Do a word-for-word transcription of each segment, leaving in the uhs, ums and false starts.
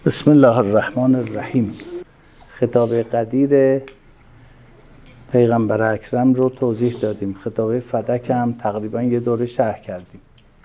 بسم الله الرحمن الرحیم. خطاب قدیر پیغمبر اکرم رو توضیح دادیم. خطاب فدک هم تقریبا یه دوره شرح کردیم.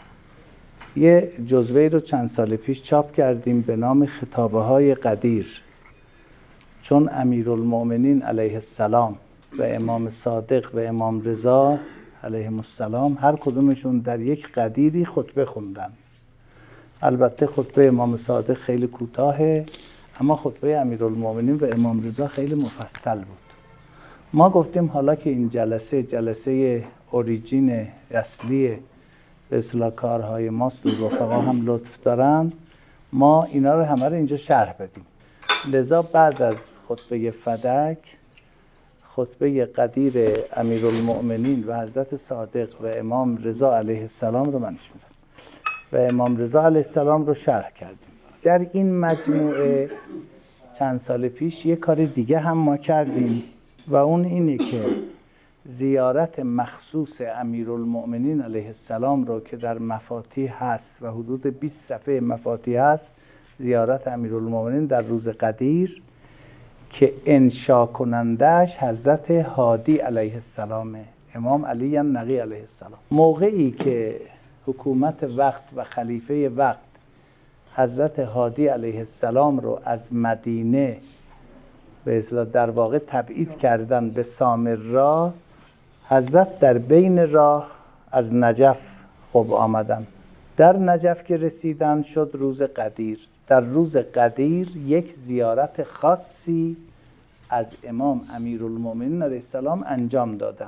یه جزوه رو چند سال پیش چاپ کردیم به نام خطابه های قدیر، چون امیرالمؤمنین علیه السلام و امام صادق و امام رضا علیهم السلام هر کدومشون در یک قدیری خطبه خوندن. البته خطبه امام صادق خیلی کوتاهه، اما خطبه امیرالمؤمنین و امام رضا خیلی مفصل بود. ما گفتیم حالا که این جلسه جلسه اوریجین اصلی به اصطلاح کارهای ماست و رفقا هم لطف دارن، ما اینا رو همه رو اینجا شرح بدیم. لذا بعد از خطبه فدک خطبه قدیر امیرالمؤمنین و حضرت صادق و امام رضا علیه السلام رو منش میدم و امام رضا علیه السلام رو شرح کردیم. در این مجموعه چند سال پیش یک کار دیگه هم ما کردیم و اون اینه که زیارت مخصوص امیرالمؤمنین علیه السلام رو که در مفاتیح هست و حدود بیست صفحه مفاتیح هست، زیارت امیرالمؤمنین در روز قدیر که انشا کنندش حضرت هادی علیه السلام، امام علی نقی علیه السلام. موقعی که حکومت وقت و خلیفه وقت حضرت هادی علیه السلام رو از مدینه به اصطلاح در واقع تبعید کردن به سامرا، حضرت در بین راه از نجف خب آمدن. در نجف که رسیدن شد روز قدیر. در روز قدیر یک زیارت خاصی از امام امیرالمؤمنین علیه السلام انجام دادن.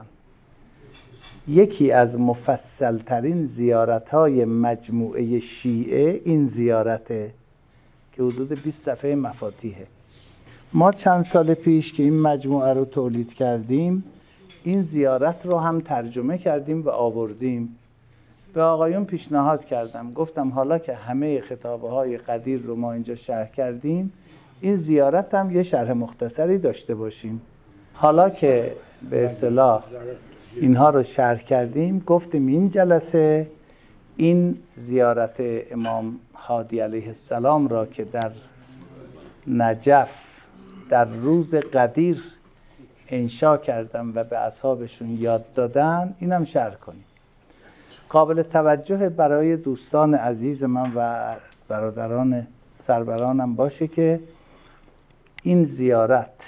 یکی از مفصل ترین زیارت های مجموعه شیعه این زیارته که حدود بیست صفحه مفاتیحه. ما چند سال پیش که این مجموعه رو تولید کردیم، این زیارت رو هم ترجمه کردیم و آوردیم. به آقایون پیشنهاد کردم، گفتم حالا که همه خطابه های قدیر رو ما اینجا شرح کردیم، این زیارت هم یه شرح مختصری داشته باشیم. حالا که به اصطلاح اینها رو شرح کردیم، گفتیم این جلسه این زیارت امام هادی علیه السلام را که در نجف در روز قدیر انشا کردم و به اصحابشون یاد دادن، اینم شرح کنیم. قابل توجه برای دوستان عزیز من و برادران سرورانم باشه که این زیارت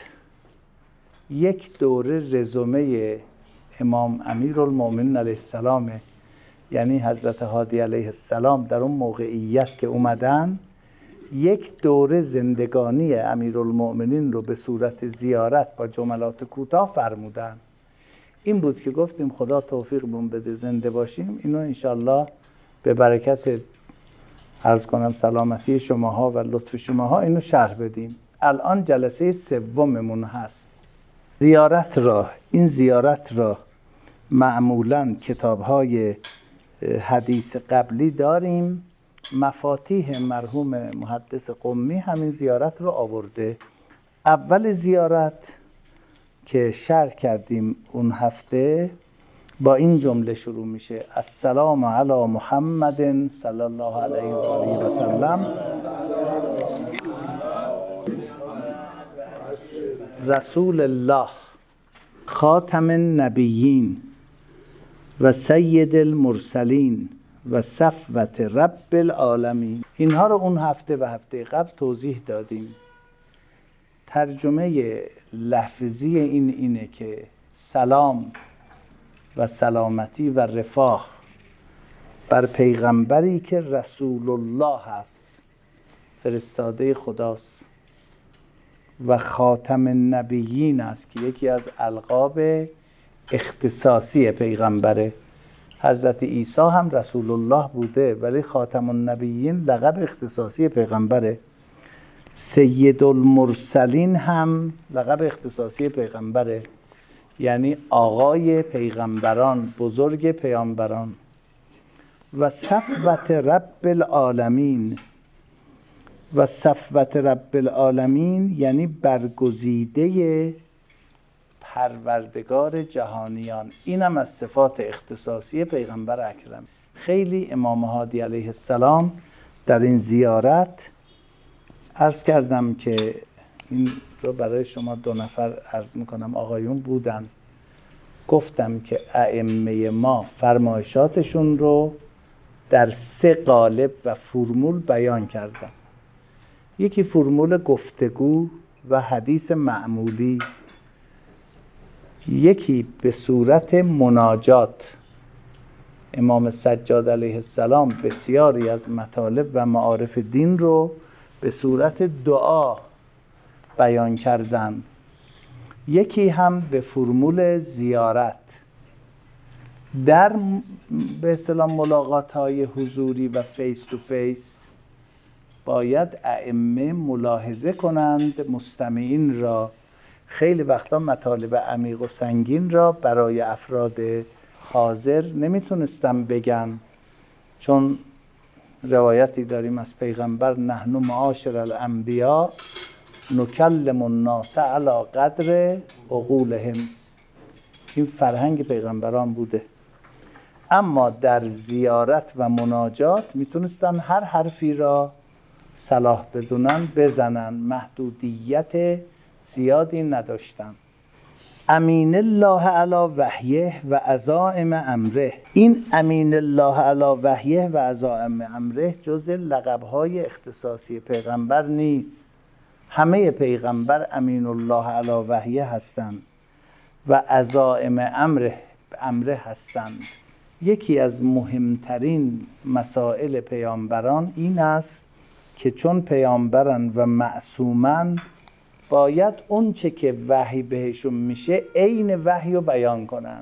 یک دوره رزومه امام امیرالمؤمنین علیه السلام، یعنی حضرت هادی علیه السلام در اون موقعیت که اومدن یک دوره زندگانی امیرالمؤمنین رو به صورت زیارت با جملات کوتاه فرمودن. این بود که گفتیم خدا توفیقمون بده زنده باشیم، اینو انشالله به برکت عرض کنم سلامتی شماها و لطف شماها اینو شرح بدیم. الان جلسه سوممون هست. زیارت را این زیارت را معمولاً کتاب‌های حدیث قبلی داریم. مفاتیح مرحوم محدث قمی همین زیارت رو آورده. اول زیارت که شرح کردیم اون هفته با این جمله شروع میشه: السلام علی محمد صلی الله علیه و آله و سلم رسول الله خاتم النبیین و سید المرسلین و صفوت رب العالمین. اینها رو اون هفته و هفته قبل توضیح دادیم. ترجمه لفظی این اینه که سلام و سلامتی و رفاه بر پیغمبری که رسول الله هست، فرستاده خداست و خاتم النبیین است که یکی از القاب اختصاصی پیغمبره. حضرت عیسی هم رسول الله بوده ولی خاتم النبیین لقب اختصاصی پیغمبره. سید المرسلین هم لقب اختصاصی پیغمبره، یعنی آقای پیغمبران، بزرگ پیامبران. و صفوت رب العالمین و صفوت رب العالمین یعنی برگزیده پروردگار جهانیان. اینم از صفات اختصاصی پیغمبر اکرم. خیلی امام هادی علیه السلام در این زیارت عرض کردم که این رو برای شما دو نفر عرض میکنم آقایون بودن. گفتم که ائمه ما فرمایشاتشون رو در سه قالب و فرمول بیان کردن. یکی فرمول گفتگو و حدیث معمولی، یکی به صورت مناجات. امام سجاد علیه السلام بسیاری از مطالب و معارف دین رو به صورت دعا بیان کردن. یکی هم به فرمول زیارت. در به اصطلاح ملاقات‌های حضوری و فیس تو فیس باید ائمه ملاحظه کنند مستمعین را. خیلی وقتا مطالب عمیق و سنگین را برای افراد حاضر نمیتونستم بگن، چون روایتی داریم از پیغمبر نحن معاشر الانبیاء نکلم الناس علی قدر عقولهم. این فرهنگ پیغمبران بوده. اما در زیارت و مناجات میتونستن هر حرفی را صلاح بدونن بزنن، محدودیت زیادی نداشتن. امین الله علی وحیه و عزائم امره. این امین الله علی وحیه و عزائم امره جز لقب‌های اختصاصی پیغمبر نیست. همه پیغمبر امین الله علی وحیه هستند و عزائم امره امره هستند. یکی از مهمترین مسائل پیامبران این است که چون پیامبرن و معصومن باید اون چه که وحی بهشون میشه عین وحی رو بیان کنن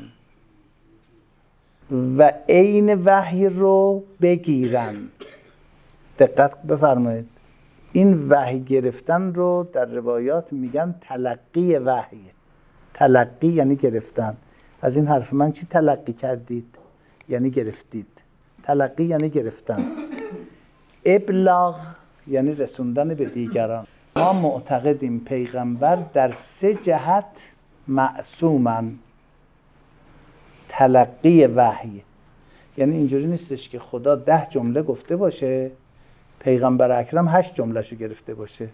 و عین وحی رو بگیرن. دقت بفرمایید، این وحی گرفتن رو در روایات میگن تلقی وحی. تلقی یعنی گرفتن. از این حرف من چی تلقی کردید؟ یعنی گرفتید. تلقی یعنی گرفتن. ابلاغ یعنی رسوندن به دیگران. ما معتقدیم پیغمبر در سه جهت معصومن. تلقی وحی یعنی اینجوری نیستش که خدا ده جمله گفته باشه پیغمبر اکرم هشت جملهشو گرفته باشه،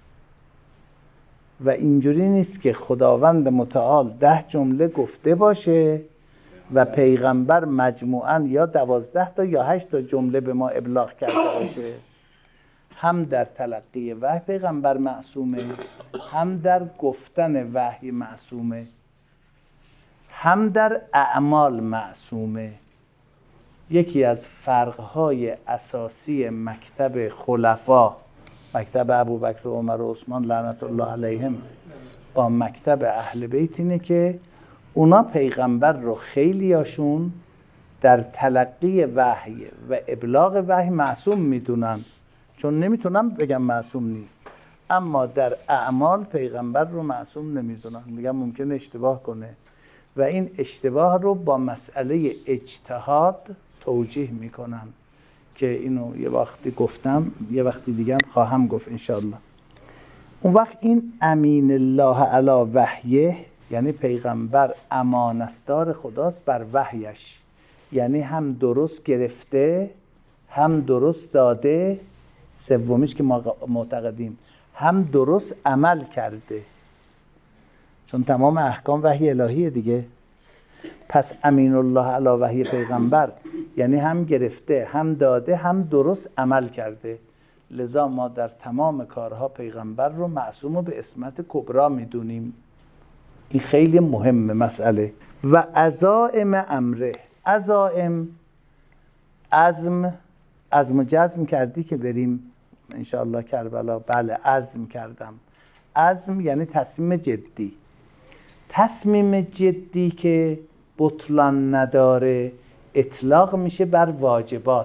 و اینجوری نیست که خداوند متعال ده جمله گفته باشه و پیغمبر مجموعاً یا دوازده تا یا هشت تا جمله به ما ابلاغ کرده باشه. هم در تلقی وحی پیغمبر معصومه، هم در گفتن وحی معصومه، هم در اعمال معصومه. یکی از فرقهای اساسی مکتب خلفا، مکتب ابوبکر و عمر و عثمان لعنت الله علیهم، با مکتب اهل بیت اینه که اونا پیغمبر رو خیلیاشون در تلقی وحی و ابلاغ وحی معصوم میدونن، چون نمیتونم بگم معصوم نیست، اما در اعمال پیغمبر رو معصوم نمیدونن، میگم ممکنه اشتباه کنه و این اشتباه رو با مسئله اجتهاد توجیه میکنن که اینو یه وقتی گفتم، یه وقتی دیگه هم خواهم گفت انشالله. اون وقت این امین الله علی وحیه یعنی پیغمبر امانتدار خداست بر وحیش، یعنی هم درست گرفته هم درست داده، سومیش که ما معتقدیم هم درست عمل کرده، چون تمام احکام وحی الهیه دیگه. پس امین الله علی وحی پیغمبر یعنی هم گرفته هم داده هم درست عمل کرده. لذا ما در تمام کارها پیغمبر رو معصوم و به عصمت کبرا میدونیم. این خیلی مهمه مسئله. و عزائم امره. عزائم عزم عزم و جزم کردی که بریم انشاءالله کربلا؟ بله عزم کردم. عزم یعنی تصمیم جدی. تصمیم جدی که بطلان نداره اطلاق میشه بر واجبات.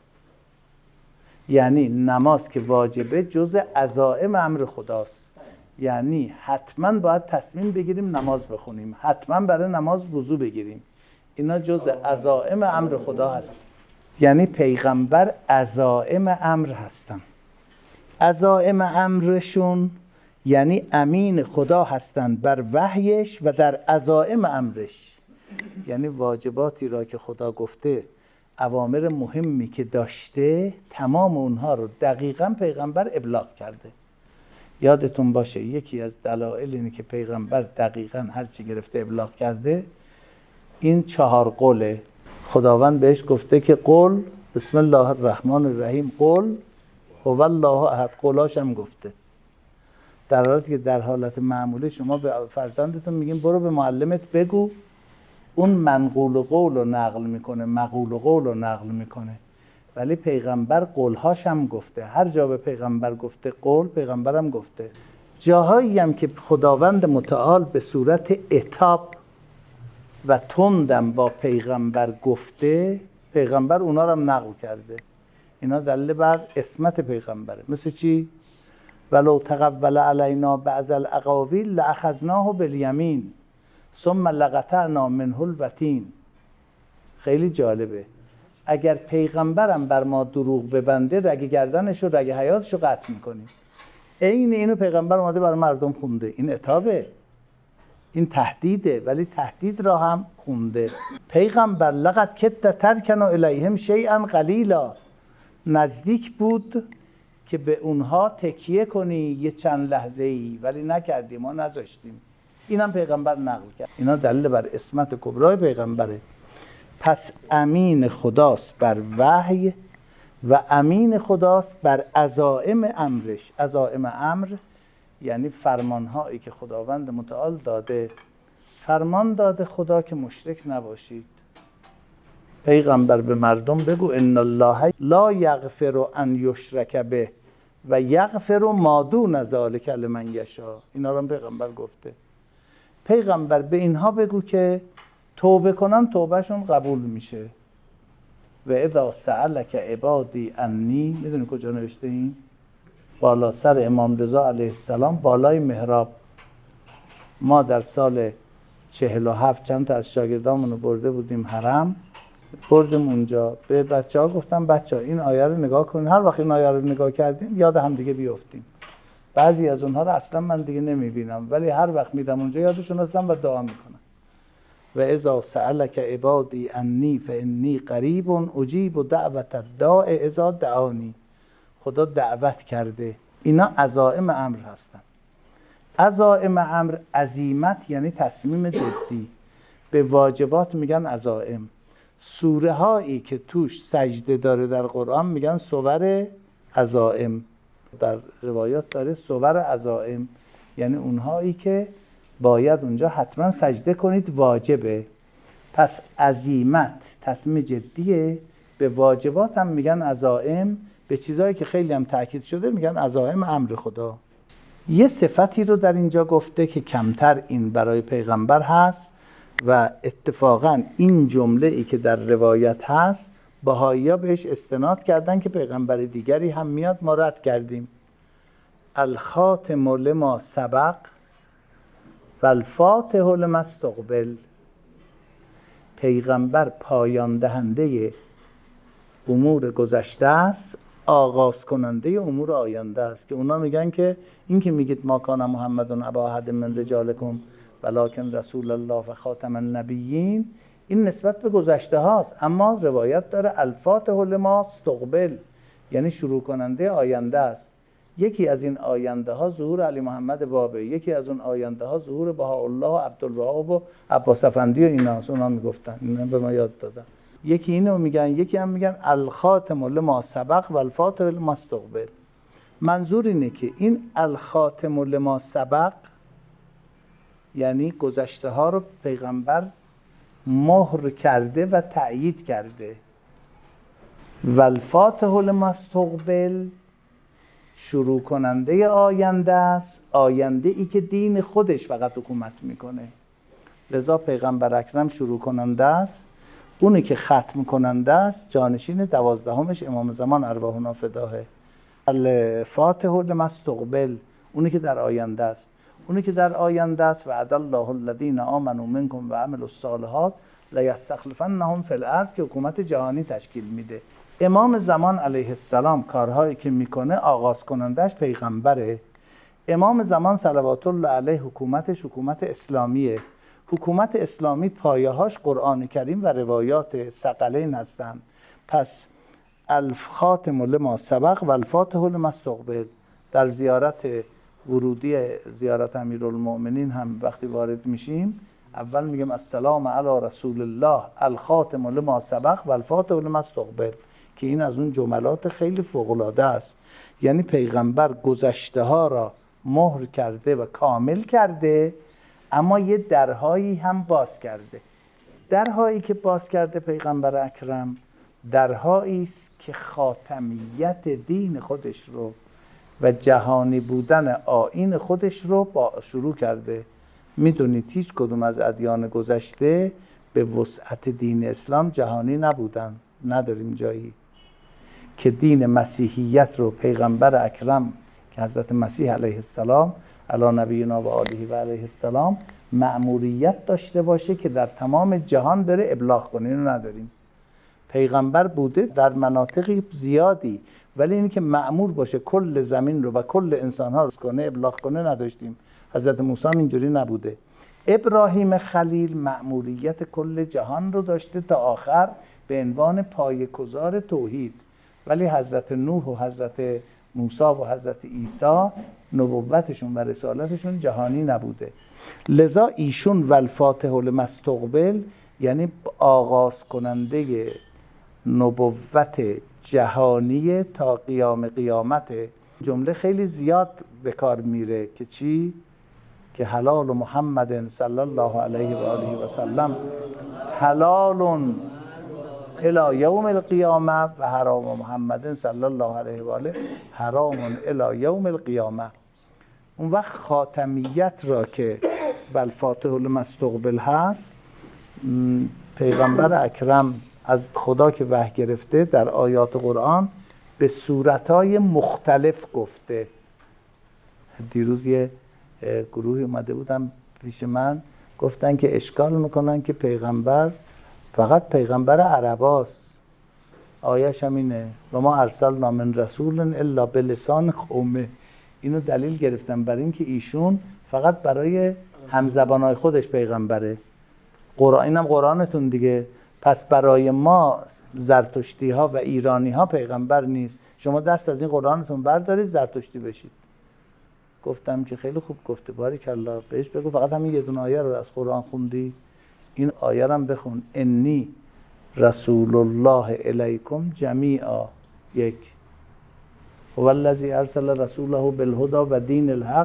یعنی نماز که واجبه جز عزائم امر خداست، یعنی حتما باید تصمیم بگیریم نماز بخونیم، حتما برای نماز وضو بگیریم، اینا جز عزائم امر خدا هست. یعنی پیغمبر عزائم امر هستن. عزائم امرشون یعنی امین خدا هستند بر وحیش و در عزائم امرش، یعنی واجباتی را که خدا گفته، اوامر مهمی که داشته، تمام اونها رو دقیقاً پیغمبر ابلاغ کرده. یادتون باشه یکی از دلایل اینه که پیغمبر دقیقاً هر چی گرفته ابلاغ کرده این چهار قوله. خداوند بهش گفته که قول بسم الله الرحمن الرحیم، قول هو الله احد، قولاش هم گفته. در حالی که در حالت معمولی شما به فرزندتون میگین برو به معلمت بگو، اون منقول قول رو نقل میکنه، مقول قول رو نقل میکنه. ولی پیغمبر قولهاش هم گفته. هر جا به پیغمبر گفته قول، پیغمبر هم گفته. جاهایی هم که خداوند متعال به صورت عتاب و تندم با پیغمبر گفته، پیغمبر اونا رو هم نقل کرده. اینا دلیل بر عصمت پیغمبره. مثل چی؟ ولو تقول علینا بعض الاقاویل لاخذناه بالیمین ثم لقطعنا منه الوتین. خیلی جالبه. اگر پیغمبرم بر ما دروغ ببنده رگ گردنشو، رگ حیاتشو قطع میکنیم. عین اینو پیغمبر اومده برای مردم خونده. این عتابه، این تهدیده، ولی تهدید را هم خونده. پیغمبر لقد کدت ترکن الیهم شیئا قلیلا، نزدیک بود که به اونها تکیه کنی یه چند لحظه ای، ولی نکردیم، ما نذاشتیم. اینم پیغمبر نقل کرد. اینا دلیل بر عصمت کبرای پیغمبره. پس امین خداست بر وحی و امین خداست بر عزائم امرش. عزائم امر یعنی فرمانهایی که خداوند متعال داده. فرمان داده خدا که مشرک نباشید. پیغمبر به مردم بگو ان الله لا یغفر ان یشرک به و یغفر ما دون ذلک لمن یشاء. اینا رو پیغمبر گفته. پیغمبر به اینها بگو که توبه کنن توبهشون قبول میشه. و اذا سألک عبادی انی، میدونی کجا نوشته این؟ بالا سر امام رضا علیه السلام، بالای محراب. ما در سال چهل و هفت چند تا از شاگردامونو برده بودیم حرم، بردیم اونجا. به بچه ها گفتم بچه ها این آیه رو نگاه کنین. هر وقت این آیه رو نگاه کردیم یاد هم دیگه بیافتیم. بعضی از اونها رو اصلا من دیگه نمیبینم، ولی هر وقت میدم اونجا یادشون هستم و دعا میکنم. و اذا سألک عبادی انی فانی قریب اجیب دعوت الداع اذا دعانی. خدا دعوت کرده. اینا عزائم امر هستن. عزائم امر، عزیمت یعنی تصمیم جدی. به واجبات میگن عزائم. سوره هایی که توش سجده داره در قرآن میگن سور عزائم. در روایات داره سور عزائم، یعنی اونهایی که باید اونجا حتما سجده کنید، واجبه. پس عزیمت تصمیم جدیه. به واجبات هم میگن عزائم. به چیزایی که خیلی هم تاکید شده میگن عزائم امر خدا. یه صفتی رو در اینجا گفته که کمتر این برای پیغمبر هست و اتفاقا این جمله ای که در روایت هست بهائی‌ها بهش استناد کردن که پیغمبر دیگری هم میاد، ما رد کردیم. الخاتم لما سبق و الفاتح لما استقبل. پیغمبر پایان دهنده امور گذشته است، آغاز کننده امور آینده است. که اونا میگن که این که میگید ما کان محمد ابا احد من رجالکم ولکن رسول الله و خاتم النبیین، این نسبت به گذشته هاست. اما روایت داره الفاتح لما استقبل، یعنی شروع کننده آینده است. یکی از این آینده ها ظهور علی محمد بابی، یکی از اون آینده ها ظهور بهاءالله و عبدالوهاب و عباس افندی و ایناست. اونا میگفتن، اینا به ما یاد دادن. یکی اینو میگن، یکی هم میگن الخاتم لما سبق و الفاتح لما استقبل. منظور اینه که این الخاتم لما سبق یعنی گذشته ها رو پیغمبر مهر کرده و تأیید کرده. و الفاتح لما استقبل شروع کننده آینده است، آینده ای که دین خودش فقط حکومت میکنه. لذا پیغمبر اکرم شروع کننده است، اونی که ختم کننده است جانشین دوازدهمش امام زمان ارواحنا فداه. الفاتح لما استقبل اونی که در آینده است، اونی که در آینده است. وعد الله الذین آمنوا منکم و عملوا الصالحات لیستخلفنهم فی الارض، که حکومت جهانی تشکیل میده. امام زمان علیه السلام کارهایی که میکنه آغاز کنندش پیغمبره. امام زمان صلوات الله علیه حکومتش حکومت اسلامیه. حکومت اسلامی پایه‌هاش قرآن کریم و روایات ثقلین هستند. پس الخاتم لما سبق و الفاتح لما استقبل. در زیارت ورودی زیارت امیرالمؤمنین هم وقتی وارد میشیم اول میگم السلام علی رسول الله الخاتم لما سبق و الفاتح لما استقبل، که این از اون جملات خیلی فوق‌العاده است. یعنی پیغمبر گذشته ها را مهر کرده و کامل کرده، اما یه درهایی هم باز کرده. درهایی که باز کرده پیغمبر اکرم درهایی است که خاتمیت دین خودش رو و جهانی بودن آیین خودش رو با شروع کرده. میدونید هیچ کدوم از ادیان گذشته به وسعت دین اسلام جهانی نبودن. نداریم جایی که دین مسیحیت رو پیغمبر اکرم که حضرت مسیح علیه السلام علی نبینا و آله و علیه السلام مأموریت داشته باشه که در تمام جهان بره ابلاغ کنه. اینو نداریم. پیغمبر بوده در مناطقی زیادی، ولی اینی که مأمور باشه کل زمین رو و کل انسان ها رو کنه ابلاغ کنه نداشتیم. حضرت موسی اینجوری نبوده. ابراهیم خلیل مأموریت کل جهان رو داشته تا آخر به عنوان پایه‌گذار توحید، ولی حضرت نوح و حضرت موسی و حضرت عیسی نبوتشون و رسالتشون جهانی نبوده. لذا ایشون والفاتح لما استقبل یعنی آغاز کننده نبوت جهانی تا قیام قیامت. جمله خیلی زیاد به کار میره که چی؟ که حلال محمد صلی الله علیه و آله و سلم حلال الی یوم القیامه و حرام محمد صلی الله علیه و آله حرام الی یوم القیامه. اون وقت خاتمیت را که بالفاتح لما استقبل هست، پیغمبر اکرم از خدا که وحی گرفته در آیات قرآن به صورتهای مختلف گفته. دیروز یه گروهی اومده بودن پیش من گفتن که اشکال میکنن که پیغمبر فقط پیغمبر عرباست. آیش هم اینه و ما ارسلنا من رسول الا بلسان قومه. اینو دلیل گرفتم برای اینکه ایشون فقط برای همزبانای خودش پیغمبره. قرآن اینم قرآنتون دیگه. پس برای ما زرتشتی ها و ایرانی ها پیغمبر نیست. شما دست از این قرآنتون بردارید زرتشتی بشید. گفتم که خیلی خوب گفته، باریکالله. بهش بگو فقط همین یه دونه آیه رو از قرآن خوندی، این آیه رو هم بخون. انی رسول الله الیکم جمیعا. یک هو الذی ارسل رسوله بالهدی و دین الحق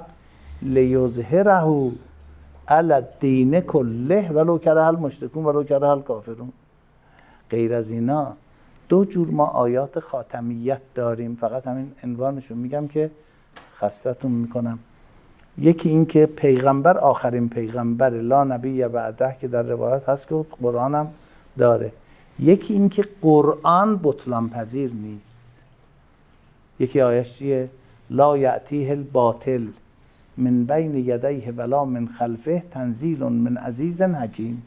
لیظهره علی الدین کله ولو کره المشرکون ولو کره الکافرون. غیر از اینا دو جور ما آیات خاتمیت داریم، فقط همین عنوانشو میگم که خستتون میکنم. یکی این که پیغمبر آخرین پیغمبر لا نبی بعده که در روایت هست که قرآن هم داره. یکی این که قرآن بطلان پذیر نیست. یکی آیش چیه؟ لا یأتیه الباطل من بین یدیه ولا من خلفه تنزیل من عزیز حکیم.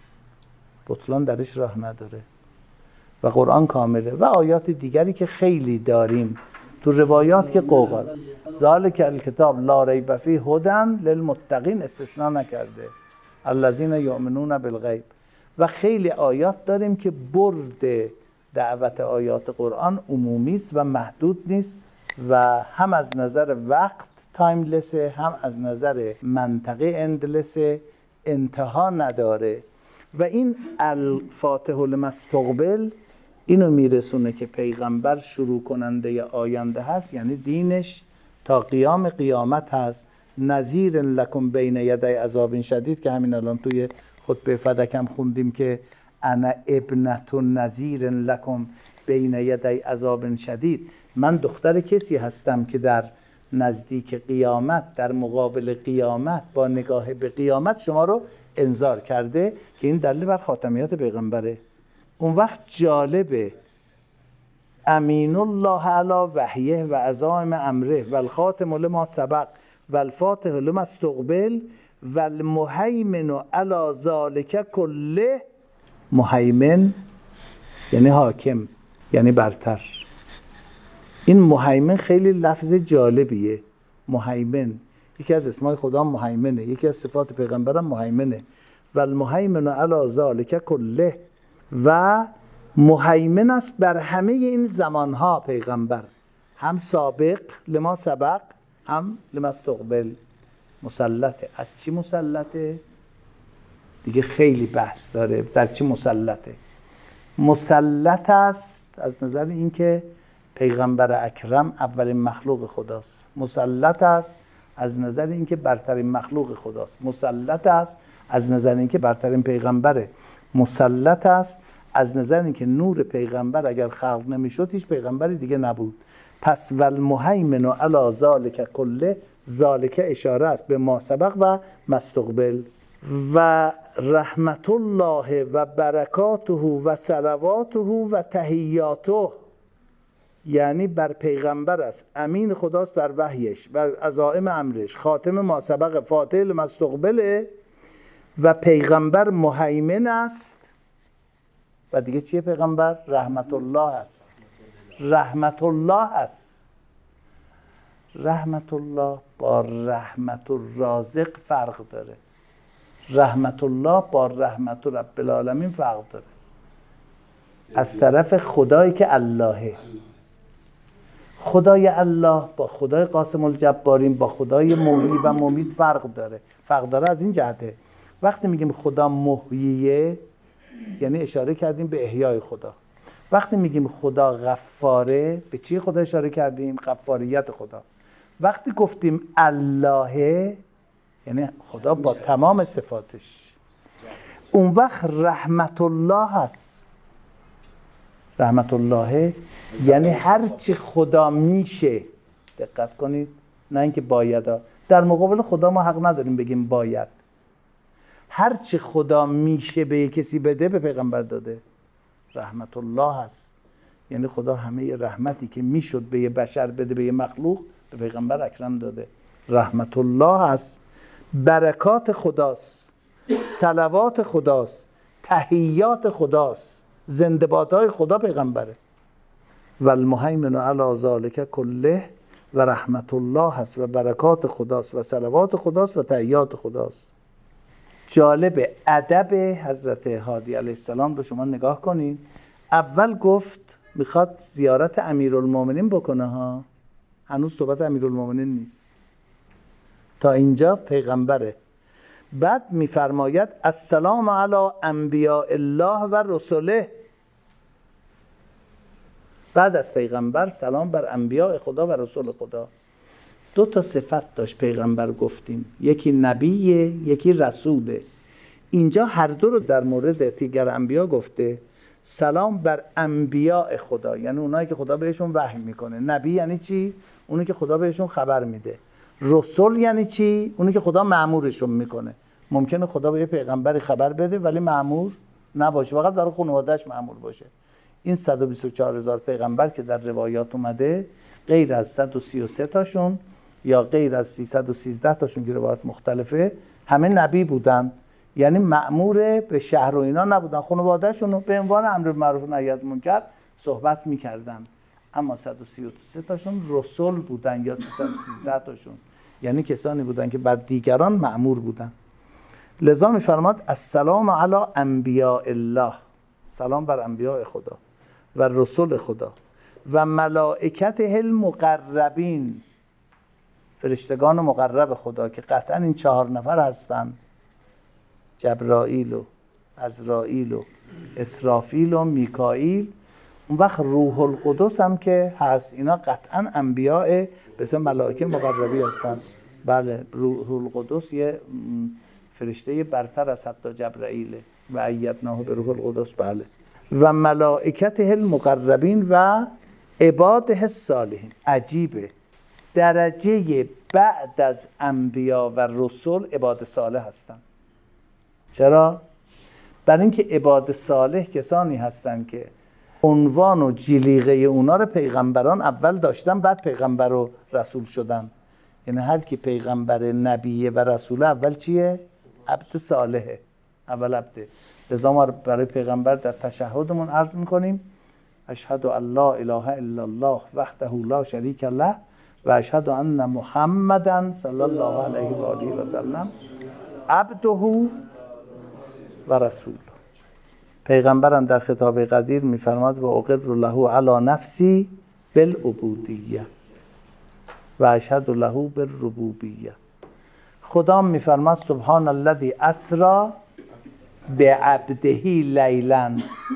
بطلان درش راه نداره و قرآن کامله. و آیات دیگری که خیلی داریم تو روایات که قوقا ذالک الکتاب لا ریب فیه هدی للمتقین استثناء نکرده، الذین یؤمنون بالغیب. و خیلی آیات داریم که برد دعوت آیات قرآن عمومی است و محدود نیست و هم از نظر وقت تایملسه، هم از نظر منطقه اندلسه، انتها نداره. و این الفاتح لما استقبل اینو میرسونه که پیغمبر شروع کننده آینده هست، یعنی دینش تا قیام قیامت هست. نذیر لکم بین یدی عذاب شدید که همین الان توی خطبه فدکم خوندیم که انا ابنت نذیر لکم بین یدی عذاب شدید. من دختر کسی هستم که در نزدیک قیامت، در مقابل قیامت، با نگاه به قیامت شما رو انذار کرده، که این دلیل بر خاتمیت پیغمبره. اون وقت جالبه امین الله علی وحیه و عزائم امره و الخاتم لما سبق و الفاتح لما استقبل و المهیمن علی ذالک کله. مهیمن یعنی حاکم، یعنی برتر. این مهیمن خیلی لفظ جالبیه. مهیمن یکی از اسمای خدا مهیمنه، یکی از صفات پیغمبرم مهیمنه. و المهیمن علی ذالک کله، و مهیمن است بر همه این زمانها پیغمبر، هم سابق لما سبق، هم لمستقبل مسلطه. از چی مسلطه؟ دیگه خیلی بحث داره در چی مسلطه. مسلط است از نظر اینکه پیغمبر اکرم اولین مخلوق خداست. مسلط است از نظر اینکه برترین مخلوق خداست. مسلط است از نظر اینکه برترین پیغمبره. مسلط است از نظر اینکه نور پیغمبر اگر خلق نمیشد هیچ پیغمبری دیگه نبود. پس والمهیمن علی ذالک کله، ذالک اشاره است به ما سبق و مستقبل. و رحمت الله و برکاته و صلواته و تحیاته، یعنی بر پیغمبر است، امین خداست بر وحیش، بر عزائم امرش، خاتم ما سبق، فاتح المستقبل و پیغمبر مهیمن است. و دیگه چیه پیغمبر؟ رحمت الله است. رحمت الله است. رحمت الله با رحمت الرازق فرق داره. رحمت الله با رحمت رب العالمین فرق داره. از طرف خدایی که اللهه. خدای الله با خدای قاسم الجبارین، با خدای محیی و ممیت فرق داره. فرق داره از این جهته وقتی میگیم خدا محییه یعنی اشاره کردیم به احیای خدا. وقتی میگیم خدا غفاره به چی خدا اشاره کردیم؟ غفاریت خدا. وقتی گفتیم اللهه یعنی خدا با تمام صفاتش. اون وقت رحمت الله هست. رحمت الله یعنی هر چی خدا میشه. دقت کنید، نه اینکه بایدا. در مقابل خدا ما حق نداریم بگیم باید. هر چی خدا میشه به کسی بده به پیغمبر داده. رحمت الله هست یعنی خدا همه رحمتی که میشد به یه بشر بده به یه مخلوق به پیغمبر اکرم داده. رحمت الله هست. برکات خداست، صلوات خداست، تحیات خداست، زنده‌بادهای خدا پیغمبره. و المهیمن علی ذالک کله و رحمت الله هست و برکات خداست و صلوات خداست و تحیات خداست. جالب ادب حضرت هادی علیه السلام رو شما نگاه کنید. اول گفت میخواد زیارت امیرالمومنین بکنه ها، هنوز صحبت امیرالمومنین نیست، تا اینجا پیغمبره. بعد میفرماید السلام علی انبیاء الله و رسله. بعد از پیغمبر سلام بر انبیاء خدا و رسول خدا. دو تا صفت داشت پیغمبر گفتیم، یکی نبیه یکی رسوله. اینجا هر دو رو در مورد دیگر انبیا گفته. سلام بر انبیاء خدا یعنی اونایی که خدا بهشون وحی میکنه. نبی یعنی چی؟ اونی که خدا بهشون خبر میده. رسول یعنی چی؟ اونی که خدا مأمورشون میکنه. ممکنه خدا به یه پیغمبری خبر بده ولی مأمور نباشه، فقط برای خانواده‌اش مأمور باشه. این صد و بیست و چهار هزار پیغمبر که در روایات اومده، غیر از صد و سی و سه تاشون یا غیر از سیصد و سیزده تاشون که روایات مختلفه، همه نبی بودن. یعنی مأمور به شهر و اینا نبودن، خانواده‌شون رو به عنوان امر معروف و نهی از منکر صحبت میکردن. اما صد و سی و سه تاشون رسول بودن یا سیصد و سیزده تاشون یعنی کسانی بودن که بر دیگران مأمور بودن. لذا میفرماد السلام علی انبیاء الله، سلام بر انبیاء خدا و رسول خدا و ملائکته المقربین، فرشتگان مقرب خدا که قطعا این چهار نفر هستن، جبرائیل و عزرائیل و اسرافیل و میکائیل. اون وقت روح القدس هم که هست، اینا قطعا انبیاء به اسم ملائکه مقربی هستن. بله، روح القدس یه فرشته برتر از حتی جبرائیله و ایدناه به روح القدس. بله. و ملائکته المقربین و عباده الصالحین. عجیبه، درجه بعد از انبیا و رسول عباد صالح هستن. چرا؟ برای اینکه عباد صالح کسانی هستن که عنوان و جلیقه اونا رو پیغمبران اول داشتن، بعد پیغمبر و رسول شدن. یعنی هر کی پیغمبر، نبیه و رسول اول چیه؟ عبد صالحه، اول عبده. لذا ما برای پیغمبر در تشهدمون عرض میکنیم اشهد ان لا اله الا الله وحده لا شریک له و اشهد ان محمدا صلی الله علیه و آله و سلم عبده و رسول. پیغمبرم در خطاب قدیر میفرماد و اقر له علی نفسی بالعبودیه. و اشهد له بالربوبیه. خدا میفرماد سبحان الذی اسری بعبده لیلا.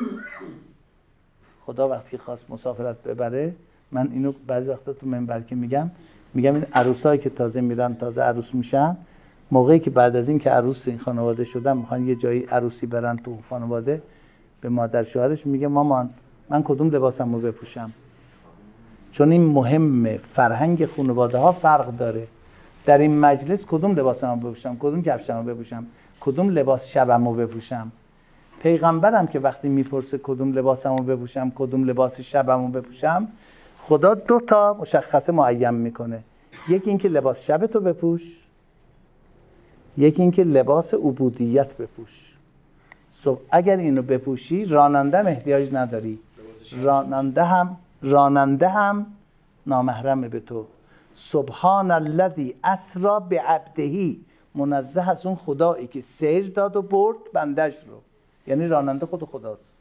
خدا وقتی خواست مسافرت ببره، من اینو بعضی وقتا تو منبر که میگم میگم این عروسایی که تازه میرن، تازه عروس میشن، موقعی که بعد از این که عروس این خانواده شدن میخوان یه جایی عروسی برن تو خانواده، به مادر شوهرش میگه مامان من کدوم لباسمو بپوشم؟ چون این مهمه، فرهنگ خانواده ها فرق داره. در این مجلس کدوم لباسمو بپوشم، کدوم کفشمو بپوشم، کدوم لباس شبمو بپوشم؟ پیغمبرم که وقتی میپرسه کدوم لباسمو بپوشم، کدوم لباس شبمو بپوشم، خدا دو تا مشخصه معین میکنه. یکی این که لباس شبتو بپوش، یکی این که لباس عبودیت بپوش. صبح اگر اینو بپوشی راننده هم احتیاج نداری، راننده هم راننده هم نامحرمه به تو. سبحان الذی اسری بعبده، منزه از اون خدایی که سیر داد و برد بندش رو، یعنی راننده خود خداست.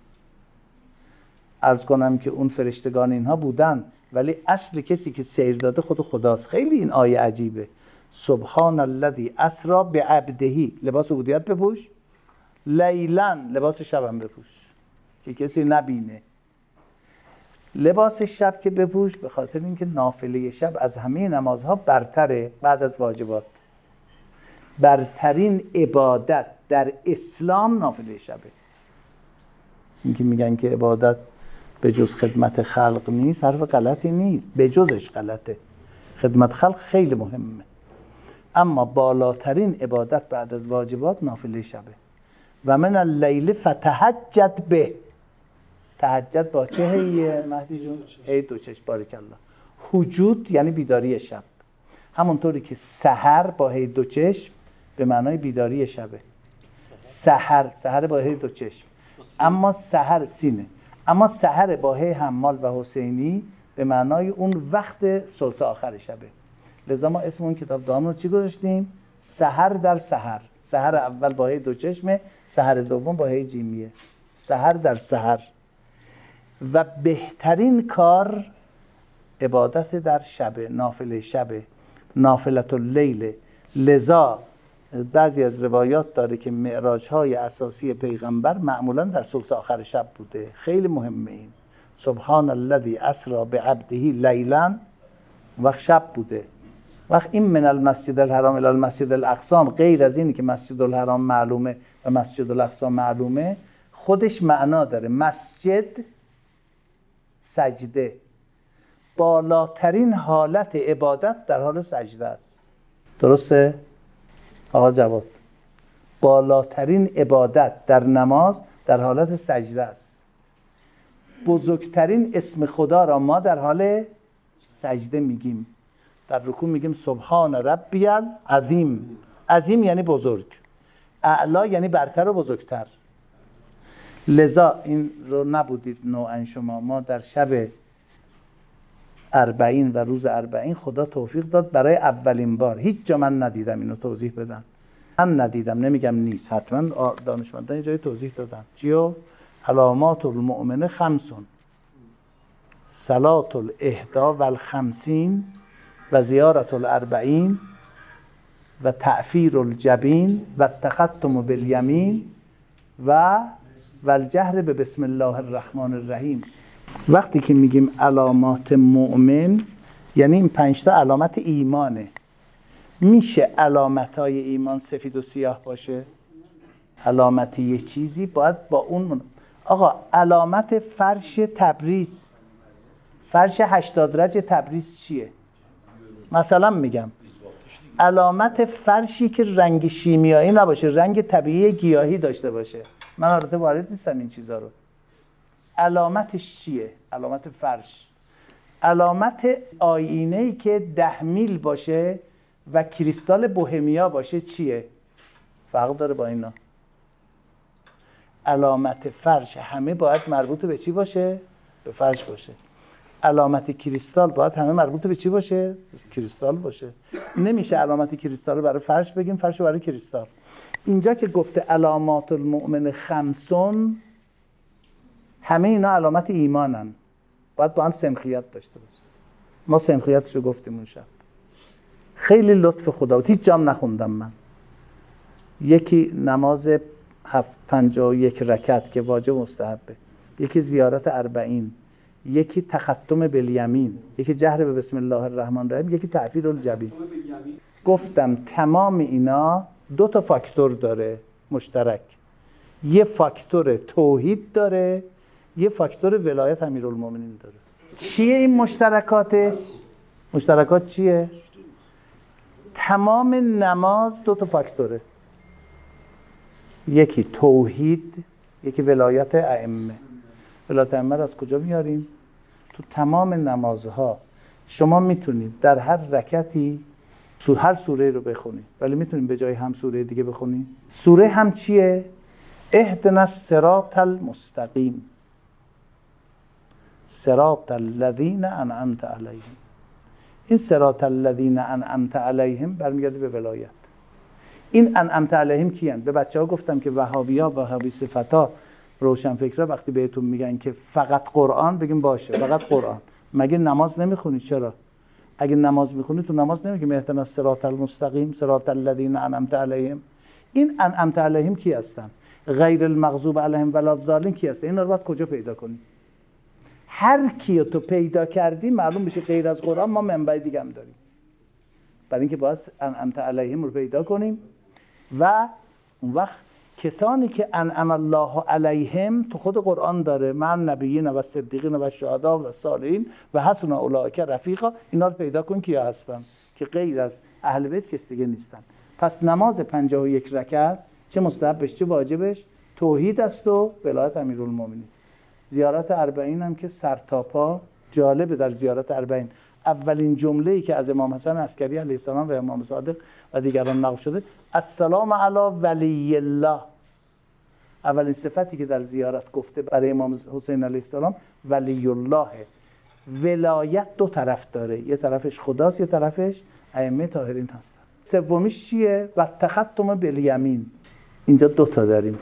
عرض کنم که اون فرشتگان اینها بودن، ولی اصل کسی که سیر داده خود خداست. خیلی این آیه عجیبه. سبحان الذی اسری بعبده، لباس عبودیت بپوش، لیلا لباس شبم بپوش که کسی نبینه. لباس شب که بپوش به خاطر اینکه نافله شب از همه نمازها برتره بعد از واجبات. برترین عبادت در اسلام نافله شبه. اینکه میگن که عبادت به جز خدمت خلق نیست، حرف غلطی نیست، به جزش غلطه. خدمت خلق خیلی مهمه، اما بالاترین عبادت بعد از واجبات نافله شبه. و من اللیل فتهجد به. تهجد با چه هیه مهدی جون؟ هی دو چشم، بارک الله. هجود یعنی بیداری شب، همونطوری که سحر با هی دو چشم به معنای بیداری شبه. سحر سحر با هی دو چشم، اما سحر سینه، اما سحر با هی حمال و حسینی به معنای اون وقت ثلث آخر شبه. لذا ما اسم اون کتاب دام رو چی گذاشتیم؟ سحر در سحر. سحر اول با هی دو چشمه، سحر دوم با هی جیمیه. سحر در سحر. و بهترین کار عبادت در شب، نافله شب، نافلة اللیل. لذا بعضی از روایات داره که معراج های اساسی پیغمبر معمولا در ثلث آخر شب بوده. خیلی مهمه این. سبحان الذی اسری بعبده لیلا وقت شب بوده. وقت این من المسجد الحرام الی المسجد الاقصی، غیر از اینی که مسجد الحرام معلومه و مسجد الاقصی معلومه، خودش معنا داره. مسجد سجده، بالاترین حالت عبادت در حال سجده است. درسته؟ آقا جواد، بالاترین عبادت در نماز در حالت سجده است. بزرگترین اسم خدا را ما در حال سجده میگیم. در رکوع میگیم سبحان ربی العظیم. عظیم یعنی بزرگ، اعلا یعنی برتر و بزرگتر. لذا این رو نبودید نوعا شما. ما در شب اربعین و روز اربعین خدا توفیق داد برای اولین بار. هیچ جا من ندیدم اینو توضیح بدن، من ندیدم، نمیگم نیست، حتما دانشمندان یه جای توضیح دادن. چیو؟ علامات المؤمن خمسون: صلاة الاحدا و الخمسین و زیارت الاربعین و تعفیر الجبین و تختم بالیمین و و الجهر به بسم الله الرحمن الرحیم. وقتی که میگیم علامات مؤمن یعنی این پنج تا علامت ایمانه. میشه علامتای ایمان سفید و سیاه باشه؟ علامت یه چیزی باید با اون من... آقا علامت فرش تبریز، فرش هشتاد درجه تبریز چیه؟ مثلا میگم علامت فرشی که رنگ شیمیایی نباشه، رنگ طبیعی گیاهی داشته باشه. من البته وارد نیستم این چیزا رو. علامتش چیه؟ علامت فرش. علامت آینه‌ای که ده میل باشه و کریستال بوهمیا باشه چیه؟ فرق داره با اینا. علامت فرش همه باید مربوط به چی باشه؟ به فرش باشه. علامت کریستال باید همه مربوط به چی باشه؟ کریستال باشه. نمیشه علامت کریستال رو برای فرش بگیم، فرش رو برای کریستال. اینجا که گفته علامات المؤمن خمسون، همه اینا علامت ایمانن، باید با هم سمخیت داشته باشه. ما سنخیتش رو گفتیم اون شب. خیلی لطف خدا بود. هیچ جام نخوندم من. یکی نماز هفت پنجاه و یک رکعت که واجب مستحبه، یکی زیارت اربعین، یکی تختم بالیمین، یکی جهر به بسم الله الرحمن الرحیم، یکی تعفیر الجبین. گفتم تمام اینا دو تا فاکتور داره مشترک. یه فاکتور توحید داره، یه فاکتور ولایت امیرالمومنین داره. چیه این مشترکاتش؟ مشترکات چیه؟ تمام نماز دو تا فاکتوره، یکی توحید، یکی ولایت ائمه. ولایت ائمه رو از کجا میاریم؟ تو تمام نمازها شما میتونید در هر رکعتی هر سوره رو بخونید، ولی میتونید به جای هم سوره دیگه بخونید. سوره هم چیه؟ اهدنا الصراط المستقیم صراط الذین انعمت علیهم. این صراط الذین انعمت علیهم برمیگرده به ولایت. این انعمت علیهم کیان؟ به بچه‌ها گفتم که وهابی‌ها وهابی صفتا روشنفکرها وقتی بهتون میگن که فقط قرآن، بگیم باشه فقط قرآن. مگه نماز نمیخونید؟ چرا؟ اگه نماز میخونید تو نماز نمیگیم اهدنا الصراط المستقیم صراط الذین انعمت علیهم. این انعمت علیهم کی هستن؟ غیر المغضوب علیهم ولا الضالین کی هستن؟ اینا رو باید کجا پیدا کنی؟ هر کیو تو پیدا کردی معلوم بشه غیر از قرآن ما منبع دیگه هم داریم. برای اینکه باید انعمت علیهم رو پیدا کنیم و اون وقت کسانی که انعم الله علیهم تو خود قرآن داره، من نبیین و صدیقین و شهدا و صالحین و حسن اولئک رفیقا، اینا رو پیدا کن کیا هستن که غیر از اهل بیت کس دیگه نیستن. پس نماز پنجاه و یک رکعت چه مستحبش چه واجبش توحید است و ولایت امیرالمومنین. زیارت اربعین هم که سر تا پا جالبه. در زیارت اربعین اولین جمله‌ای که از امام حسن عسکری علیه السلام و امام صادق و دیگران نقل شده السلام علی ولی الله. اولین صفتی که در زیارت گفته برای امام حسین علیه السلام ولی الله. ولایت دو طرف داره، یه طرفش خداست، یه طرفش ائمه طاهرین هستن. سومیش چیه؟ و تختم بالیمین. اینجا دو تا داریم،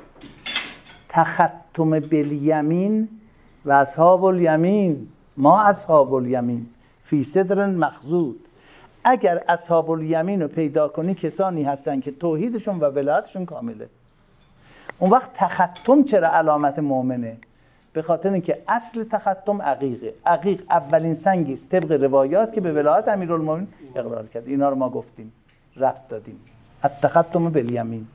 تختم بالیمین و اصحاب الیمین. ما اصحاب الیمین فی صدر مخضود. اگر اصحاب الیمین رو پیدا کنی کسانی هستن که توحیدشون و ولایتشون کامله. اون وقت تختم چرا علامت مؤمنه؟ به خاطر اینکه اصل تختم عقیقه. عقیق اولین سنگی است طبق روایات که به ولایت امیرالمومنین اقرار کرد. اینا رو ما گفتیم، ربط دادیم. التختم بالیمین.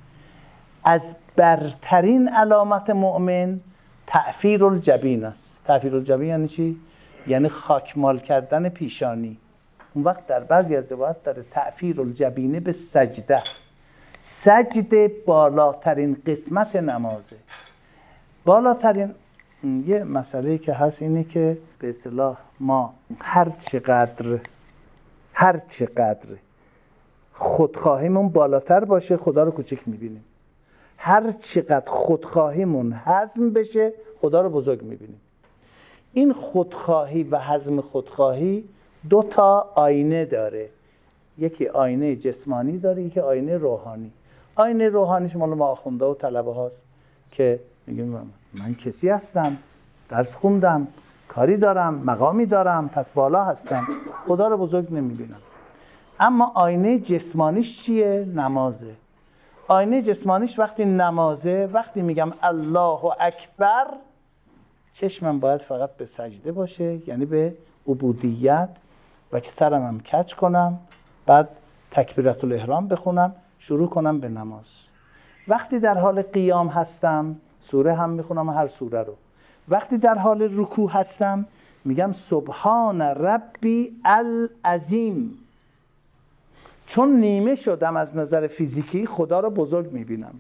از برترین علامت مؤمن تعفیر الجبین است. تعفیر الجبین یعنی چی؟ یعنی خاکمال کردن پیشانی. اون وقت در بعضی از روایات داره تعفیر الجبینه به سجده. سجده بالاترین قسمت نمازه. بالاترین یه مسئله که هست اینه که به اصطلاح ما هر چقدر هر چقدر خودخواهیمون بالاتر باشه خدا رو کوچک میبینیم. هر چقدر خودخواهیمون هضم بشه خدا رو بزرگ میبینیم. این خودخواهی و هضم خودخواهی دو تا آینه داره. یکی آینه جسمانی داره، یکی آینه روحانی. آینه روحانیش مال ما آخونده و طلبه هاست که میگیم من کسی هستم، درس خوندم، کاری دارم، مقامی دارم، پس بالا هستم، خدا رو بزرگ نمیبینم. اما آینه جسمانیش چیه؟ نمازه. آینه جسمانیش وقتی نمازه، وقتی میگم الله اکبر، چشمم باید فقط به سجده باشه، یعنی به عبودیت، و که سرم هم کج کنم، بعد تکبیرت الاحرام بخونم، شروع کنم به نماز. وقتی در حال قیام هستم سوره هم میخونم، هر سوره رو. وقتی در حال رکوع هستم میگم سبحان ربی العظیم. چون نیمه شدم از نظر فیزیکی خدا رو بزرگ میبینم.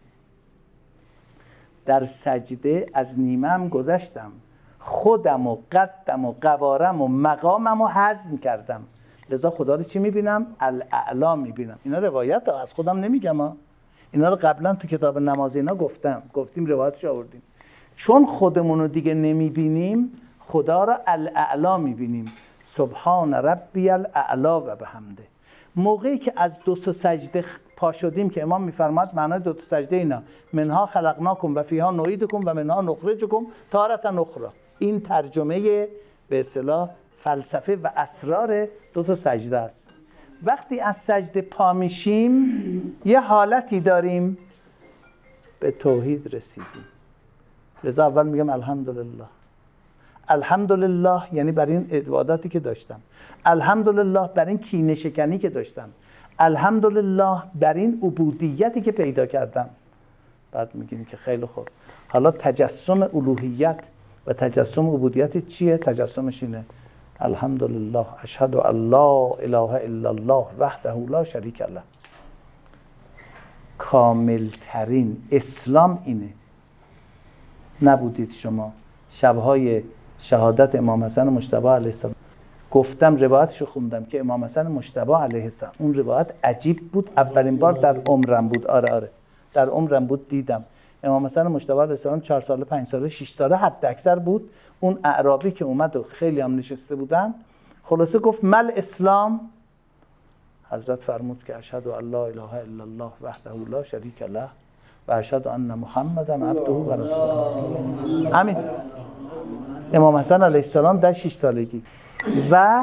در سجده از نیمه هم گذشتم، خودم و قدم و قوارم و مقامم رو هضم کردم، لذا خدا رو چی میبینم؟ الاعلا میبینم. اینا روایت ها، از خودم نمیگم ها. اینا رو قبلا تو کتاب نماز اینا گفتم، گفتیم روایتش آوردیم. چون خودمون رو دیگه نمیبینیم خدا رو الاعلا میبینیم. سبحان ربی الاعلا و بحمده. موقعی که از دو تا سجده پا شدیم که امام میفرماد معنای دو تا سجده اینا منها خلقناکم و فیها نعیدکم و منها نخرجکم تارة اخرى. این ترجمه به اصطلاح فلسفه و اسرار دو تا سجده است. وقتی از سجده پا میشیم یه حالتی داریم به توحید رسیدیم. لذا اول میگم الحمدلله. الحمدلله یعنی بر این عباداتی که داشتم، الحمدلله بر این کینه شکنی که داشتم، الحمدلله بر این عبودیتی که پیدا کردم. بعد میگیم که خیلی خوب، حالا تجسم الوهیت و تجسم عبودیت چیه؟ تجسمش اینه الحمدلله اشهد ان لا اله الا الله وحده لا شریک له. کامل ترین اسلام اینه. نبودید شما شبهای شهادت امام حسن مجتبی علیه السلام، گفتم روایتشو خوندم که امام حسن مجتبی علیه السلام، اون روایت عجیب بود، اولین بار در عمرم بود، آره آره در عمرم بود دیدم. امام حسن مجتبی علیه السلام چهار ساله پنج ساله شش ساله حد اکثر بود. اون اعرابی که اومد و خیلی هم نشسته بودن، خلاصه گفت مل اسلام. حضرت فرمود که اشهد ان لا اله الا الله وحده لا شریک له و اشهد ان محمدا عبده و رسوله. همین امام حسن علیه السلام در شش سالگی. و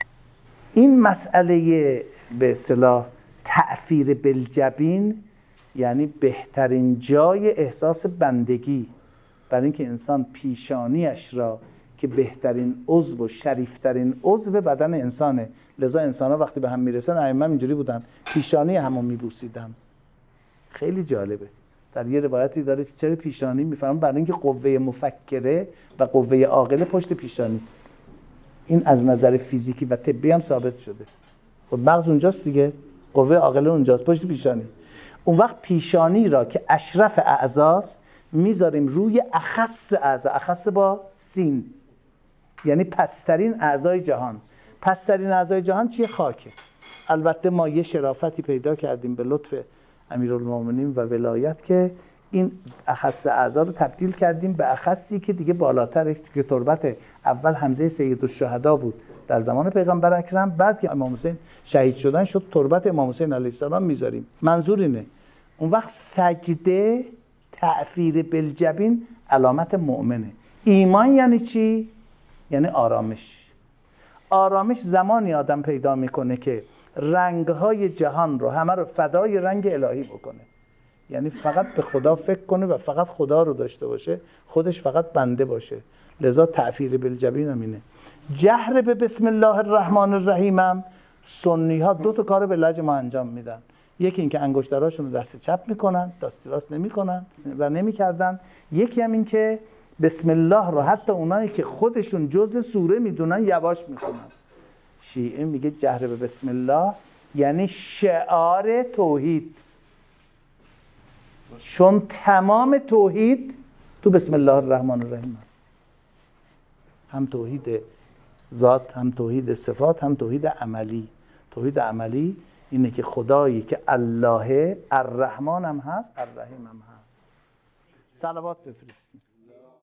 این مسئله به اصطلاح تأثیر بالجبین یعنی بهترین جای احساس بندگی، برای اینکه انسان پیشانیش را که بهترین عضو و شریفترین عضو بدن انسانه، لذا انسان ها وقتی به هم میرسن، ائمه اینجوری بودن پیشانی همو میبوسیدن. خیلی جالبه. در یه روایتی داره که چرا پیشانی میفرمان؟ برای اینکه قوه مفکره و قوه عاقله پشت پیشانی است. این از نظر فیزیکی و طبی هم ثابت شده. خب مغز اونجاست دیگه، قوه عاقله اونجاست پشت پیشانی. اون وقت پیشانی را که اشرف اعضاست میذاریم روی اخص اعضا، اخص با سین، یعنی پسترین اعضای جهان. پسترین اعضای جهان چیه؟ خاکه. البته ما یه شرافتی پیدا کردیم به لطف امیرالمومنین و ولایت که این اخص اعضا رو تبدیل کردیم به اخصی که دیگه بالاتره، که تربت اول حمزه سید الشهدا بود در زمان پیغمبر اکرم، بعد که امام حسین شهید شدن شد تربت امام حسین علیه السلام میذاریم. منظور اینه اون وقت سجده تأثیر بالجبین علامت مؤمنه. ایمان یعنی چی؟ یعنی آرامش. آرامش زمانی آدم پیدا میکنه که رنگهای جهان رو همه رو فدای رنگ الهی بکنه، یعنی فقط به خدا فکر کنه و فقط خدا رو داشته باشه، خودش فقط بنده باشه. لذا تأثیر بالجبین هم اینه. جهر به بسم الله الرحمن الرحیم هم سنی ها دو تا کار به لج ما انجام میدن. یکی این که انگشتراشون رو دست چپ میکنن، دست راست نمیکنن و نمیکردن. یکی هم این که بسم الله رو حتی اونایی که خودشون جزء سوره میدونن یواش میکنن. شیعه میگه جهر به بسم الله یعنی شعار توحید، چون تمام توحید تو بسم الله الرحمن الرحیم هست. هم توحید ذات، هم توحید صفات، هم توحید عملی. توحید عملی اینه که خدایی که الله الرحمن هم هست، الرحیم هم هست. صلوات بفرستیم.